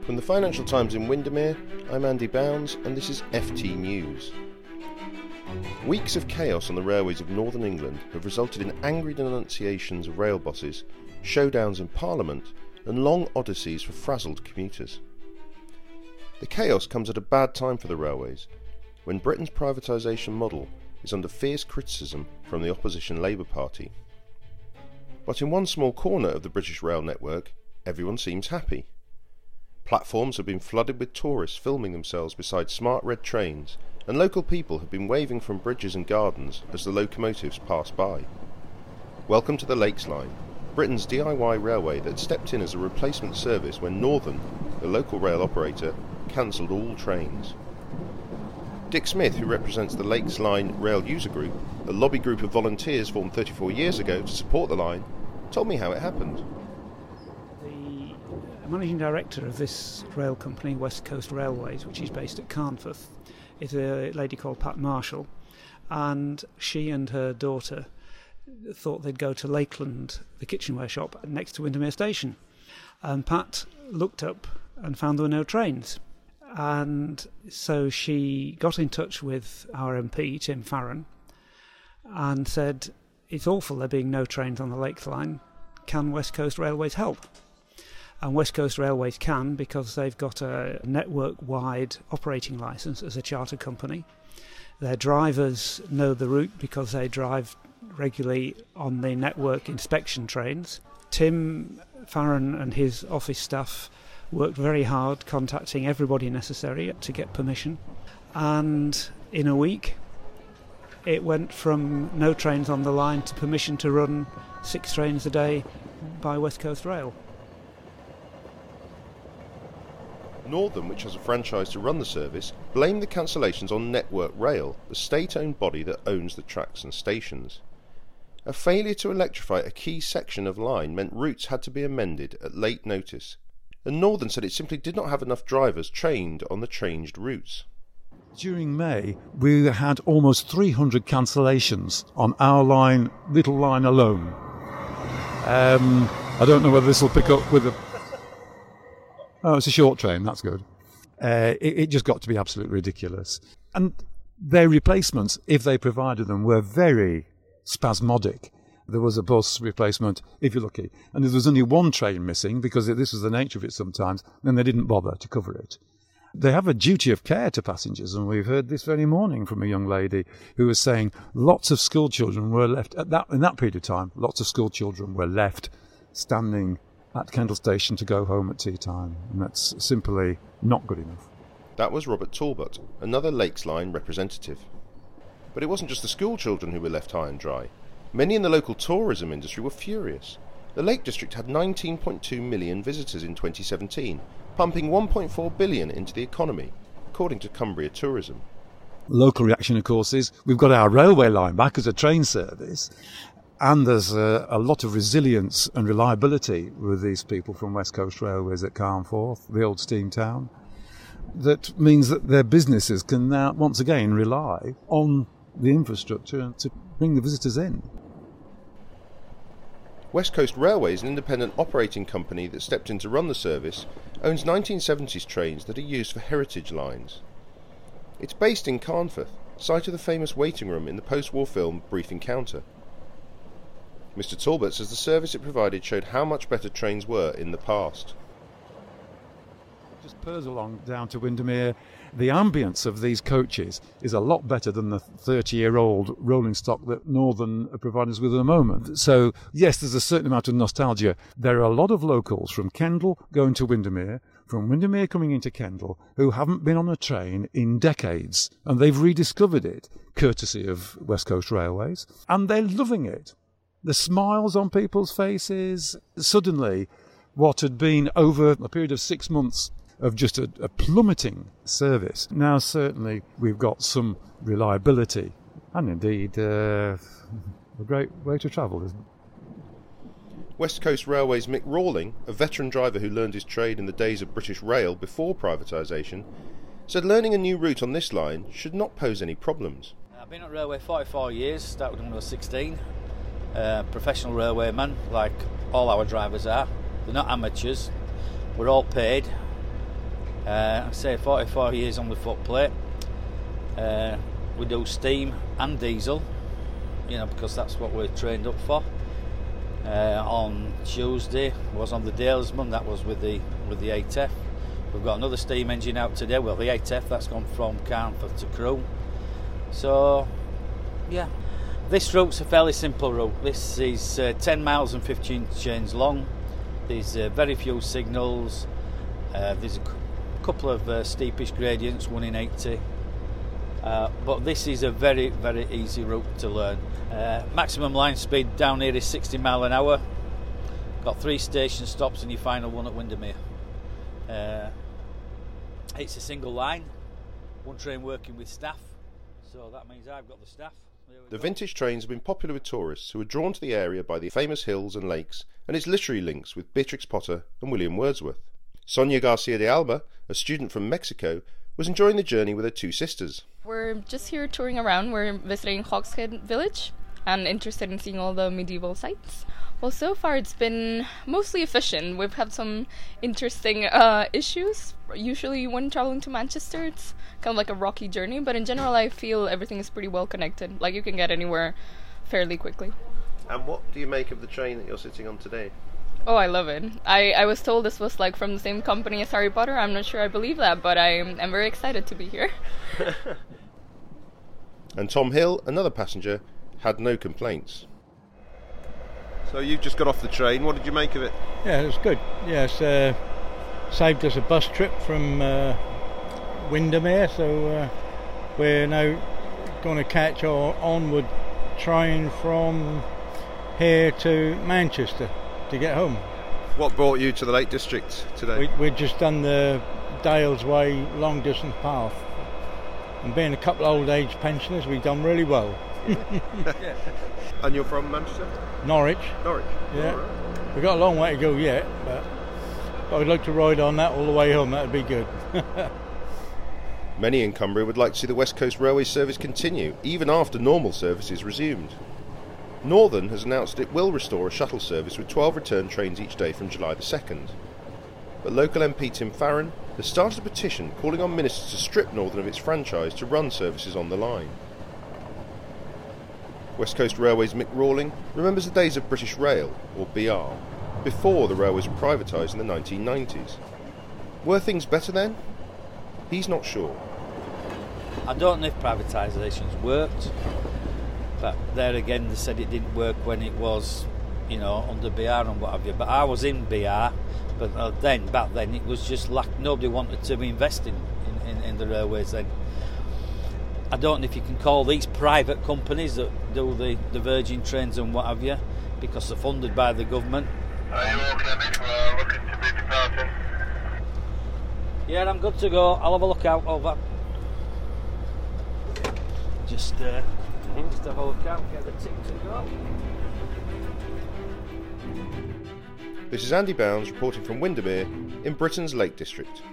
From the Financial Times in Windermere, I'm Andy Bounds and this is FT News. Weeks of chaos on the railways of northern England have resulted in angry denunciations of rail bosses, showdowns in Parliament and long odysseys for frazzled commuters. The chaos comes at a bad time for the railways, when Britain's privatisation model is under fierce criticism from the opposition Labour Party. But in one small corner of the British rail network, everyone seems happy. Platforms have been flooded with tourists filming themselves beside smart red trains, and local people have been waving from bridges and gardens as the locomotives pass by. Welcome to the Lakes Line, Britain's DIY railway that stepped in as a replacement service when Northern, the local rail operator, cancelled all trains. Dick Smith, who represents the Lakes Line Rail User Group, a lobby group of volunteers formed 34 years ago to support the line, told me how it happened. The managing director of this rail company, West Coast Railways, which is based at Carnforth, is a lady called Pat Marshall, and she and her daughter thought they'd go to Lakeland, the kitchenware shop next to Windermere Station. And Pat looked up and found there were no trains. And so she got in touch with our MP, Tim Farron, and said, it's awful there being no trains on the Lakes Line. Can West Coast Railways help? And West Coast Railways can, because they've got a network-wide operating licence as a charter company. Their drivers know the route because they drive regularly on the network inspection trains. Tim Farron and his office staff worked very hard contacting everybody necessary to get permission, and in a week it went from no trains on the line to permission to run 6 trains a day by West Coast Rail. Northern, which has a franchise to run the service, blamed the cancellations on Network Rail, the state-owned body that owns the tracks and stations. A failure to electrify a key section of line meant routes had to be amended at late notice, and Northern said it simply did not have enough drivers trained on the changed routes. During May, we had almost 300 cancellations on our line, little line alone. I don't know whether this will pick up with a... Oh, it's a short train, that's good. It just got to be absolutely ridiculous. And their replacements, if they provided them, were very spasmodic. There was a bus replacement, if you're lucky, and if there was only one train missing, because this was the nature of it sometimes, then they didn't bother to cover it. They have a duty of care to passengers, and we've heard this very morning from a young lady who was saying lots of school children were left, in that period of time, lots of school children were left standing at Kendal Station to go home at tea time, and that's simply not good enough. That was Robert Talbot, another Lakes Line representative. But it wasn't just the school children who were left high and dry. Many in the local tourism industry were furious. The Lake District had 19.2 million visitors in 2017, pumping 1.4 billion into the economy, according to Cumbria Tourism. Local reaction, of course, is we've got our railway line back as a train service, and there's a lot of resilience and reliability with these people from West Coast Railways at Carnforth, the old steam town. That means that their businesses can now once again rely on the infrastructure to bring the visitors in. West Coast Railways, an independent operating company that stepped in to run the service, owns 1970s trains that are used for heritage lines. It's based in Carnforth, site of the famous waiting room in the post-war film Brief Encounter. Mr. Talbot says the service it provided showed how much better trains were in the past. Just purrs along down to Windermere. The ambience of these coaches is a lot better than the 30-year-old rolling stock that Northern provide us with at the moment. So, yes, there's a certain amount of nostalgia. There are a lot of locals from Kendal going to Windermere, from Windermere coming into Kendal, who haven't been on a train in decades, and they've rediscovered it, courtesy of West Coast Railways, and they're loving it. The smiles on people's faces, suddenly, what had been over a period of 6 months of just a plummeting service. Now certainly we've got some reliability and indeed a great way to travel, isn't it? West Coast Railways' Mick Rawling, a veteran driver who learned his trade in the days of British Rail before privatisation, said learning a new route on this line should not pose any problems. I've been at railway 44 years, started when I was 16. Professional railwayman, like all our drivers are. They're not amateurs. We're all paid. I say 44 years on the footplate. We do steam and diesel, because that's what we're trained up for. On Tuesday was on the Dalesman, that was with the ATF. We've got another steam engine out today, the ATF, that's gone from Carnforth to Crewe. So, yeah, this route's a fairly simple route. This is 10 miles and 15 chains long. There's very few signals. There's a couple of steepish gradients, 1 in 80. But this is a very, very easy route to learn. Maximum line speed down here is 60 mile an hour. Got 3 station stops and your final one at Windermere. It's a single line, one train working with staff, so that means I've got the staff. The vintage trains have been popular with tourists who are drawn to the area by the famous hills and lakes and its literary links with Beatrix Potter and William Wordsworth. Sonia Garcia de Alba, a student from Mexico, was enjoying the journey with her 2 sisters. We're just here touring around. We're visiting Hawkshead Village and interested in seeing all the medieval sites. Well, so far it's been mostly efficient. We've had some interesting issues. Usually when traveling to Manchester, it's kind of like a rocky journey, but in general I feel everything is pretty well connected. Like, you can get anywhere fairly quickly. And what do you make of the train that you're sitting on today? Oh, I love it. I was told this was like from the same company as Harry Potter. I'm not sure I believe that, but I'm very excited to be here. And Tom Hill, another passenger, had no complaints. So you've just got off the train. What did you make of it? Yeah, it was good. Yes, saved us a bus trip from Windermere, so we're now going to catch our onward train from here to Manchester to get home. What brought you to the Lake District today? We'd just done the Dales Way long distance path, and being a couple of old age pensioners, we've done really well. And you're from Manchester? Norwich. Norwich. Yeah. Right. We've got a long way to go yet, but I'd like to ride on that all the way home. That'd be good. Many in Cumbria would like to see the West Coast Railway service continue, even after normal service is resumed. Northern has announced it will restore a shuttle service with 12 return trains each day from July the 2nd. But local MP Tim Farron has started a petition calling on ministers to strip Northern of its franchise to run services on the line. West Coast Railways Mick Rawling remembers the days of British Rail, or BR, before the railways were privatised in the 1990s. Were things better then? He's not sure. I don't know if privatisations worked, but there again they said it didn't work when it was, under BR and what have you. But I was in BR, but back then it was just nobody wanted to be investing in the railways then. I don't know if you can call these private companies that do the Virgin trains and what have you, because they're funded by the government. Are you okay, mate? We're looking to be departing. Yeah, I'm good to go. I'll have a look out over. Just have a look out, get the tick to go. This is Andy Bounds reporting from Windermere in Britain's Lake District.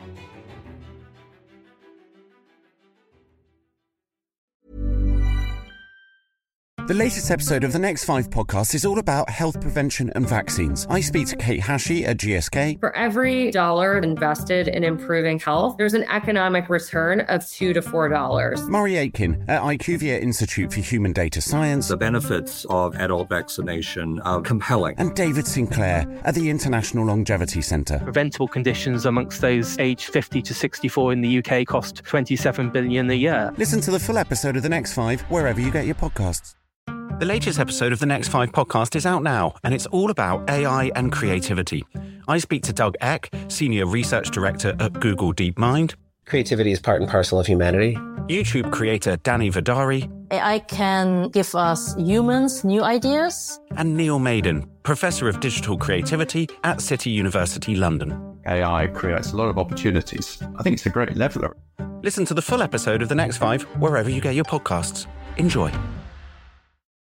The latest episode of the Next 5 podcast is all about health prevention and vaccines. I speak to Kate Hashey at GSK. For every dollar invested in improving health, there's an economic return of $2 to $4. Murray Aitken at IQVIA Institute for Human Data Science. The benefits of adult vaccination are compelling. And David Sinclair at the International Longevity Centre. Preventable conditions amongst those aged 50 to 64 in the UK cost $27 billion a year. Listen to the full episode of The Next 5 wherever you get your podcasts. The latest episode of the Next 5 podcast is out now, and it's all about AI and creativity. I speak to Doug Eck, Senior Research Director at Google DeepMind. Creativity is part and parcel of humanity. YouTube creator Danny Vidari. AI can give us humans new ideas. And Neil Maiden, Professor of Digital Creativity at City University London. AI creates a lot of opportunities. I think it's a great leveler. Listen to the full episode of The Next 5 wherever you get your podcasts. Enjoy.